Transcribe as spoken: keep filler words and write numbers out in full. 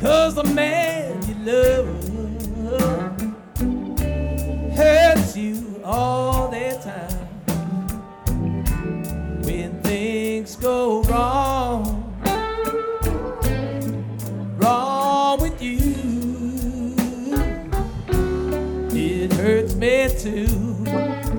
'cause the man you love hurts you all the time. When things go wrong, wrong with you, it hurts me too.